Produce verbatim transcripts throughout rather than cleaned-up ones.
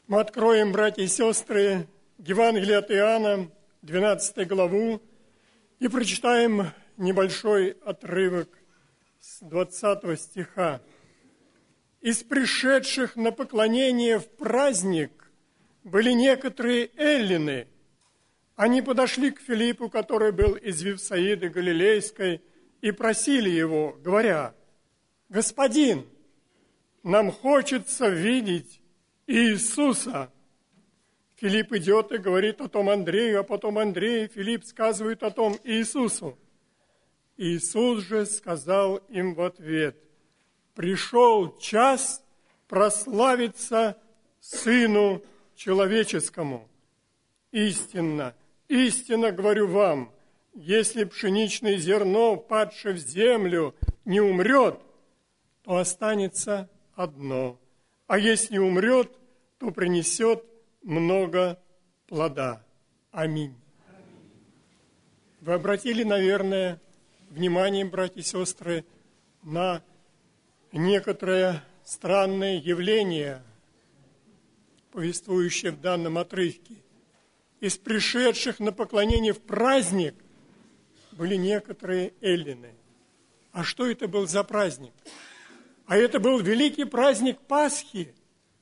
Мы откроем, братья и сестры, Евангелие от Иоанна, двенадцатую главу, и прочитаем небольшой отрывок с двадцатого стиха. «Из пришедших на поклонение в праздник были некоторые эллины. Они подошли к Филиппу, который был из Вифсаиды Галилейской, и просили его, говоря: „Господин, нам хочется видеть Иисуса“. Филипп идет и говорит о том Андрею, а потом Андрей и Филипп сказывают о том Иисусу. Иисус же сказал им в ответ: «Пришел час прославиться Сыну Человеческому. Истинно, истинно говорю вам, если пшеничное зерно, падшее в землю, не умрет, то останется одно, а если умрет, то принесет много плода». Аминь. Вы обратили, наверное, внимание, братья и сестры, на некоторое странное явление, повествующее в данном отрывке. Из пришедших на поклонение в праздник были некоторые эллины. А что это был за праздник? А это был великий праздник Пасхи.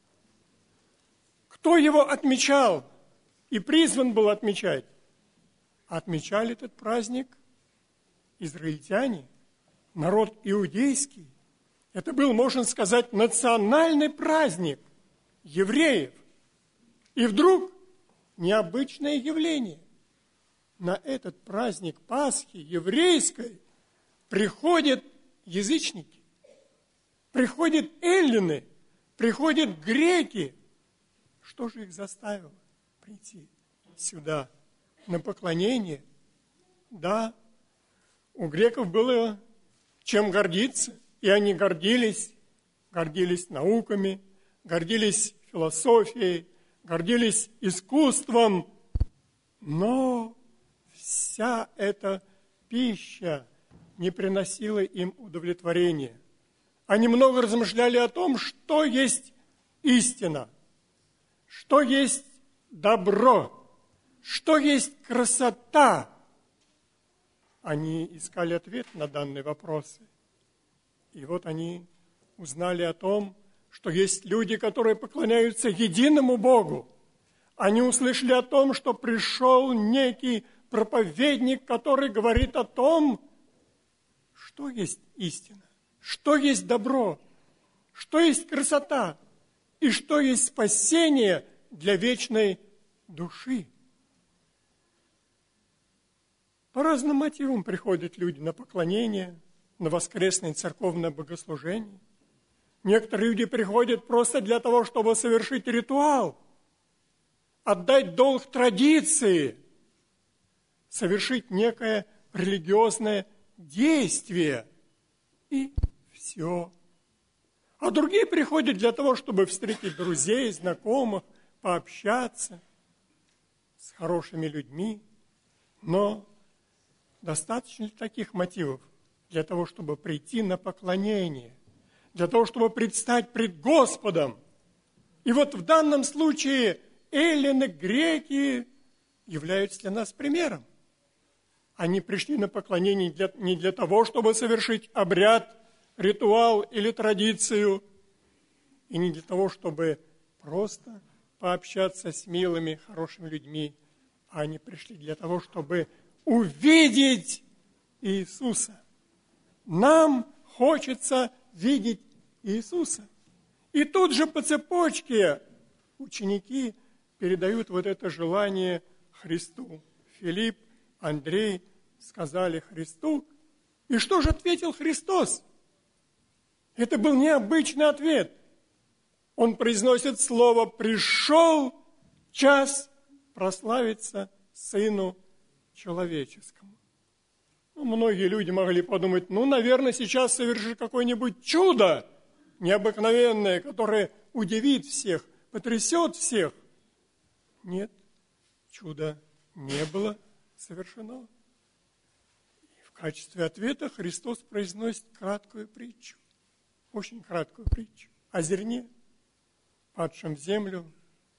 Кто его отмечал и призван был отмечать? Отмечали этот праздник израильтяне, народ иудейский. Это был, можно сказать, национальный праздник евреев. И вдруг необычное явление. На этот праздник Пасхи еврейской приходят язычники, приходят эллины, приходят греки. Что же их заставило прийти сюда на поклонение? Да, у греков было чем гордиться, и они гордились, гордились науками, гордились философией, гордились искусством, но вся эта пища не приносила им удовлетворения. Они много размышляли о том, что есть истина, что есть добро, что есть красота. Они искали ответ на данные вопросы. И вот они узнали о том, что есть люди, которые поклоняются единому Богу. Они услышали о том, что пришел некий проповедник, который говорит о том, что есть истина, что есть добро, что есть красота и что есть спасение для вечной души. По разным мотивам приходят люди на поклонение, на воскресное церковное богослужение. Некоторые люди приходят просто для того, чтобы совершить ритуал, отдать долг традиции, совершить некое религиозное действие, и все. А другие приходят для того, чтобы встретить друзей, знакомых, пообщаться с хорошими людьми. Но достаточно ли таких мотивов для того, чтобы прийти на поклонение, для того, чтобы предстать пред Господом? И вот в данном случае эллины, греки являются для нас примером. Они пришли на поклонение для, не для того, чтобы совершить обряд, ритуал или традицию, и не для того, чтобы просто пообщаться с милыми, хорошими людьми, а они пришли для того, чтобы увидеть Иисуса. Нам хочется видеть Иисуса. И тут же по цепочке ученики передают вот это желание Христу. Филипп, Андрей сказали Христу. И что же ответил Христос? Это был необычный ответ. Он произносит слово: «Пришел час прославиться Сыну Человеческому». Ну, многие люди могли подумать: ну, наверное, сейчас совершит какое-нибудь чудо необыкновенное, которое удивит всех, потрясет всех. Нет, чуда не было совершено. И в качестве ответа Христос произносит краткую притчу, очень краткую притчу о зерне, падшем в землю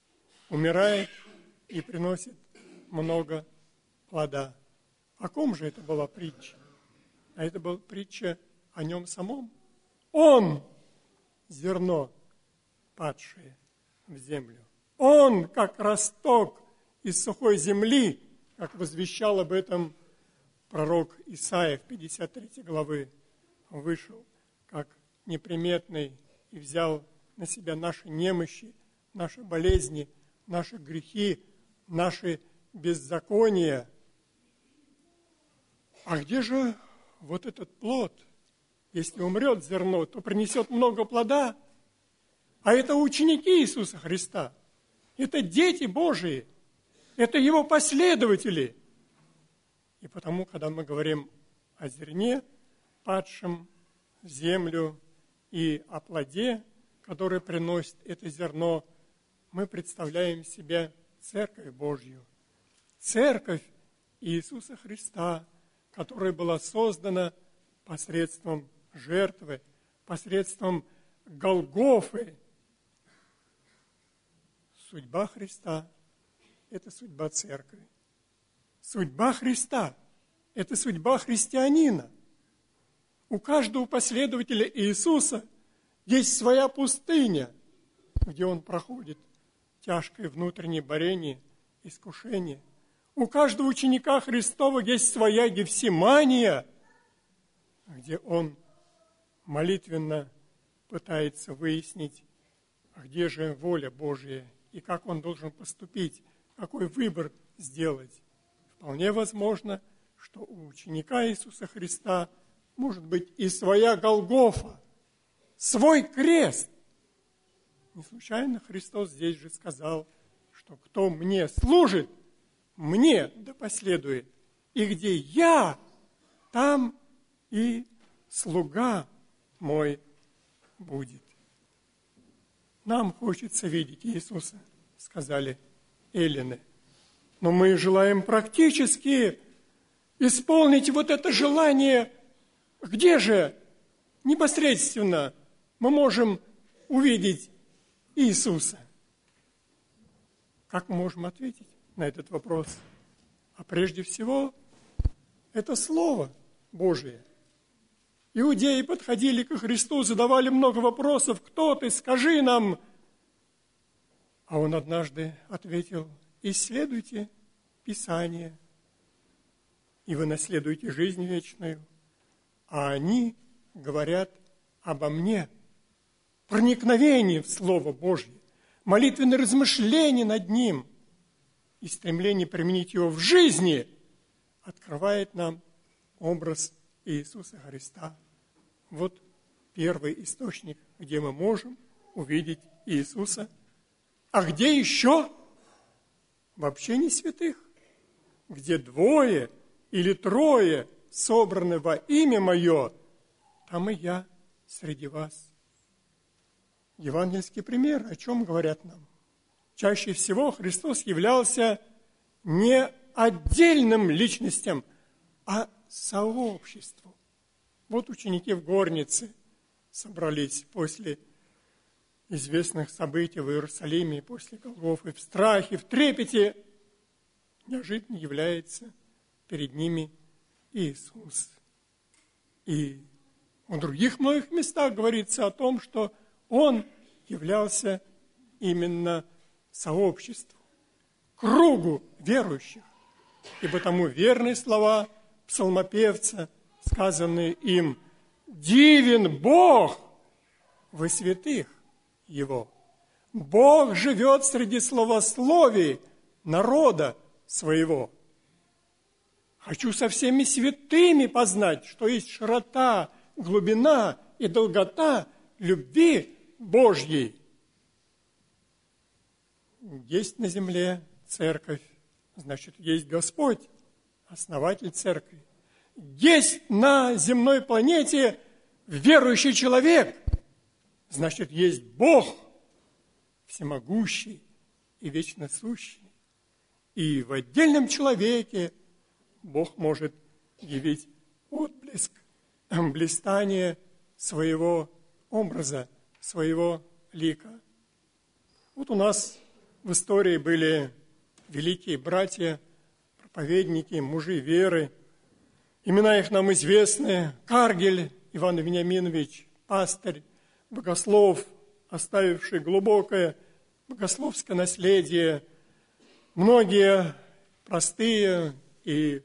умирает и приносит много плода. О ком же это была притча? А это была притча о нем самом. Он – зерно, падшее в землю. Он, как росток из сухой земли, как возвещал об этом пророк Исаия в пятьдесят третьей главы, вышел как неприметный и взял на себя наши немощи, наши болезни, наши грехи, наши беззакония. А где же вот этот плод? Если умрет зерно, то принесет много плода. А это ученики Иисуса Христа. Это дети Божии. Это Его последователи. И потому, когда мы говорим о зерне, падшем в землю, и о плоде, который приносит это зерно, мы представляем себе Церковь Божью. Церковь Иисуса Христа, которая была создана посредством жертвы, посредством Голгофы. Судьба Христа – это судьба Церкви. Судьба Христа – это судьба христианина. У каждого последователя Иисуса есть своя пустыня, где он проходит тяжкое внутреннее борение, искушение. У каждого ученика Христова есть своя Гефсимания, где он молитвенно пытается выяснить, где же воля Божья и как он должен поступить, какой выбор сделать. Вполне возможно, что у ученика Иисуса Христа может быть и своя Голгофа, свой крест. Не случайно Христос здесь же сказал, что кто мне служит, мне да последует. И где я, там и слуга мой будет. Нам хочется видеть Иисуса, сказали эллины. Но мы желаем практически исполнить вот это желание. Где же непосредственно мы можем увидеть Иисуса? Как мы можем ответить на этот вопрос? А прежде всего, это Слово Божие. Иудеи подходили ко Христу, задавали много вопросов. Кто ты? Скажи нам. А он однажды ответил: исследуйте Писание, и вы наследуете жизнь вечную. А они говорят обо мне. Проникновение в Слово Божье, молитвенное размышление над ним и стремление применить его в жизни открывает нам образ Иисуса Христа. Вот первый источник, где мы можем увидеть Иисуса. А где еще? В общении святых, где двое или трое собраны во имя Мое, там и я среди вас. Евангельский пример о чем говорят нам? Чаще всего Христос являлся не отдельным личностям, а сообществу. Вот ученики в горнице собрались после известных событий в Иерусалиме, после Голгофы, в страхе, в трепете. Неожиданно является перед ними Иисус. И в других многих местах говорится о том, что Он являлся именно сообществу, кругу верующих. И потому верные слова псалмопевца, сказанные им: «Дивен Бог во святых Его». Бог живет среди словословий народа своего. Хочу со всеми святыми познать, что есть широта, глубина и долгота любви Божьей. Есть на земле церковь, значит, есть Господь, основатель церкви. Есть на земной планете верующий человек, значит, есть Бог, всемогущий и вечно сущий. И в отдельном человеке Бог может явить отблеск, блистание своего образа, своего лика. Вот у нас в истории были великие братья, проповедники, мужи веры. Имена их нам известны. Каргель Иван Вениаминович, пастырь, богослов, оставивший глубокое богословское наследие. Многие простые и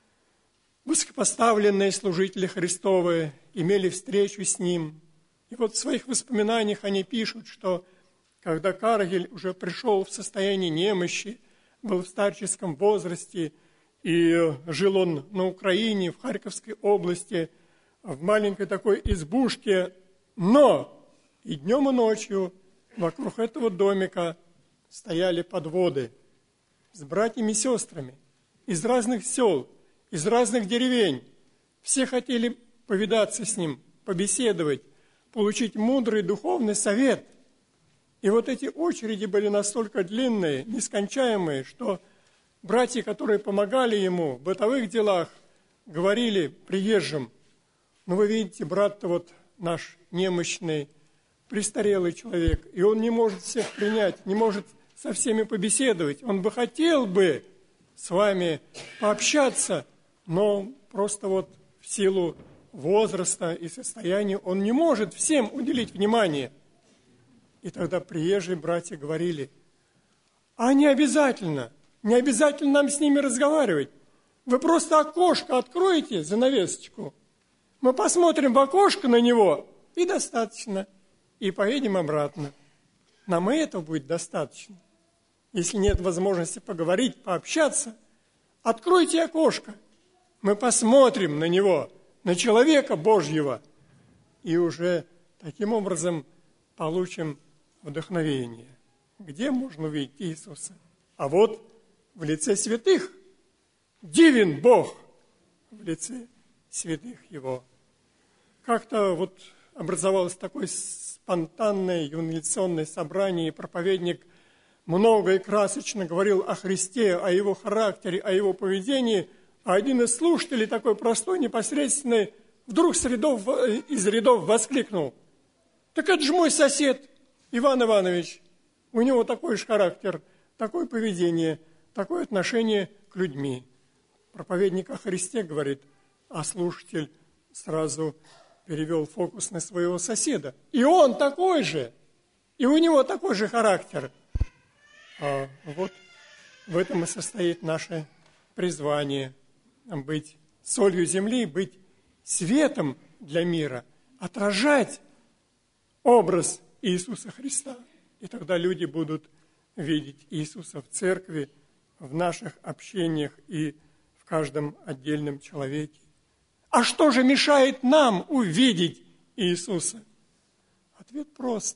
высокопоставленные служители Христовы имели встречу с ним. И вот в своих воспоминаниях они пишут, что когда Каргель уже пришел в состояние немощи, был в старческом возрасте, и жил он на Украине, в Харьковской области, в маленькой такой избушке, но и днем, и ночью вокруг этого домика стояли подводы с братьями и сестрами из разных сел, из разных деревень. Все хотели повидаться с ним, побеседовать, получить мудрый духовный совет. И вот эти очереди были настолько длинные, нескончаемые, что братья, которые помогали ему в бытовых делах, говорили приезжим: ну вы видите, брат-то вот наш немощный, престарелый человек, и он не может всех принять, не может со всеми побеседовать. Он бы хотел бы с вами пообщаться, но просто вот в силу возраста и состояния он не может всем уделить внимание. И тогда приезжие братья говорили: а не обязательно, не обязательно нам с ними разговаривать. Вы просто окошко откроете, занавесочку, мы посмотрим в окошко на него, и достаточно, и поедем обратно. Нам и этого будет достаточно. Если нет возможности поговорить, пообщаться, откройте окошко, мы посмотрим на него, на человека Божьего, и уже таким образом получим вдохновение. Где можно увидеть Иисуса? А вот в лице святых. Дивен Бог в лице святых Его. Как-то вот образовалось такое спонтанное юнилиционное собрание, и проповедник много и красочно говорил о Христе, о Его характере, о Его поведении, а один из слушателей, такой простой, непосредственный, вдруг с рядов, из рядов воскликнул: так это же мой сосед Иван Иванович, у него такой же характер, такое поведение, такое отношение к людьми. Проповедник о Христе говорит, а слушатель сразу перевел фокус на своего соседа. И он такой же, и у него такой же характер. А вот в этом и состоит наше призвание – быть солью земли, быть светом для мира, отражать образ Иисуса Христа. И тогда люди будут видеть Иисуса в церкви, в наших общениях и в каждом отдельном человеке. А что же мешает нам увидеть Иисуса? Ответ прост.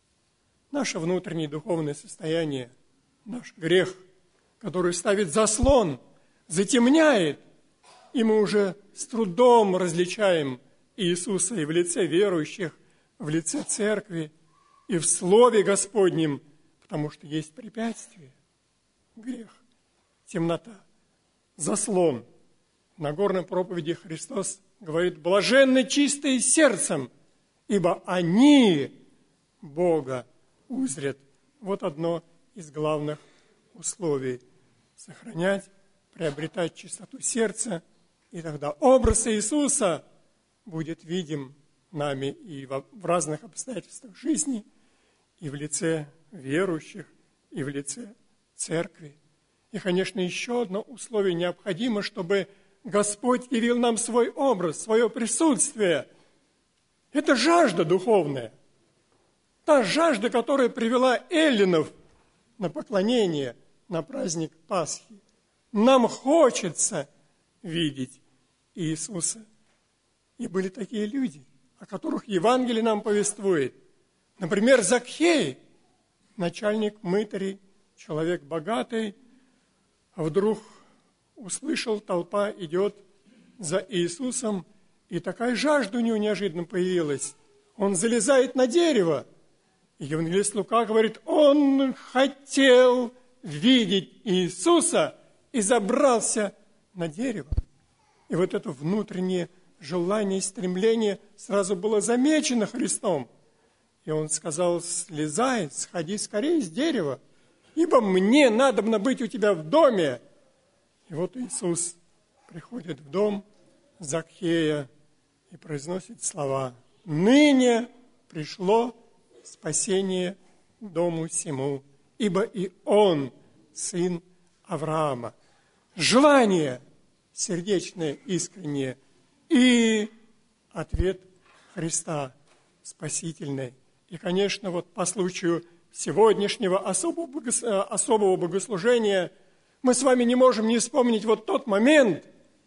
Наше внутреннее духовное состояние, наш грех, который ставит заслон, затемняет, и мы уже с трудом различаем Иисуса и в лице верующих, в лице церкви, и в Слове Господнем, потому что есть препятствие, грех, темнота, заслон. В Нагорной проповеди Христос говорит: блаженны чистые сердцем, ибо они Бога узрят. Вот одно из главных условий – сохранять, приобретать чистоту сердца, и тогда образ Иисуса будет видим нами и в разных обстоятельствах жизни, и в лице верующих, и в лице церкви. И, конечно, еще одно условие необходимо, чтобы Господь явил нам свой образ, свое присутствие. Это жажда духовная. Та жажда, которая привела эллинов на поклонение, на праздник Пасхи. Нам хочется видеть Иисуса. И были такие люди, о которых Евангелие нам повествует. Например, Закхей, начальник мытарей, человек богатый, а вдруг услышал, толпа идет за Иисусом, и такая жажда у него неожиданно появилась. Он залезает на дерево. И евангелист Лука говорит, он хотел видеть Иисуса и забрался на дерево. И вот это внутреннее желание и стремление сразу было замечено Христом. И он сказал, слезай, сходи скорее с дерева. ибо мне надобно быть у тебя в доме. И вот Иисус приходит в дом Закхея и произносит слова: «Ныне пришло спасение дому сему, ибо и он сын Авраама». Желание сердечное, искреннее, и ответ Христа спасительный. И, конечно, вот по случаю сегодняшнего особого, богос... особого богослужения мы с вами не можем не вспомнить вот тот момент,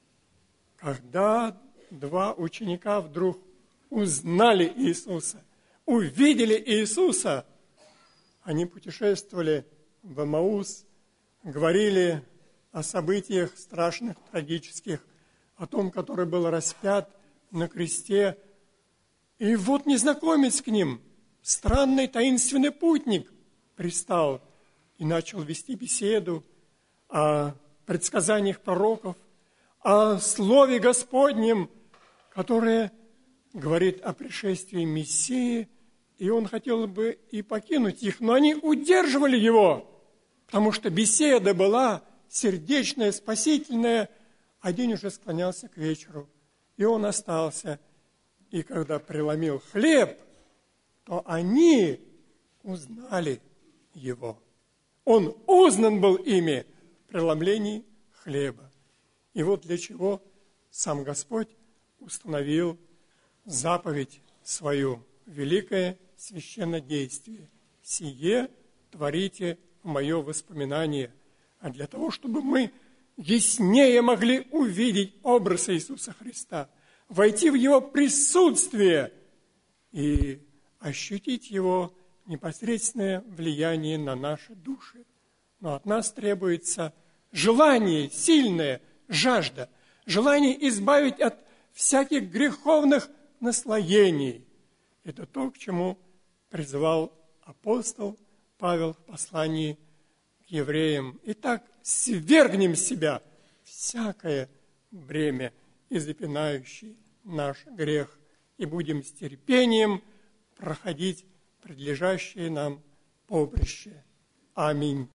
когда два ученика вдруг узнали Иисуса, увидели Иисуса. Они путешествовали в Эмаус, говорили о событиях страшных, трагических, о том, который был распят на кресте. И вот незнакомец к ним, странный таинственный путник, пристал и начал вести беседу о предсказаниях пророков, о Слове Господнем, которое говорит о пришествии Мессии, и он хотел бы и покинуть их, но они удерживали его, потому что беседа была сердечная, спасительная, а день уже склонялся к вечеру, и он остался. И когда преломил хлеб, то они узнали его. Он узнан был ими в преломлении хлеба. И вот для чего сам Господь установил заповедь свою, великое священнодействие. «Сие творите в мое воспоминание». А для того, чтобы мы яснее могли увидеть образ Иисуса Христа, войти в Его присутствие и ощутить Его непосредственное влияние на наши души. Но от нас требуется желание сильное, жажда, желание избавить от всяких греховных наслоений. Это то, к чему призывал апостол Павел в послании к евреям. Итак, свергнем с себя всякое бремя и запинающий наш грех, и будем с терпением проходить предлежащее нам поприще. Аминь.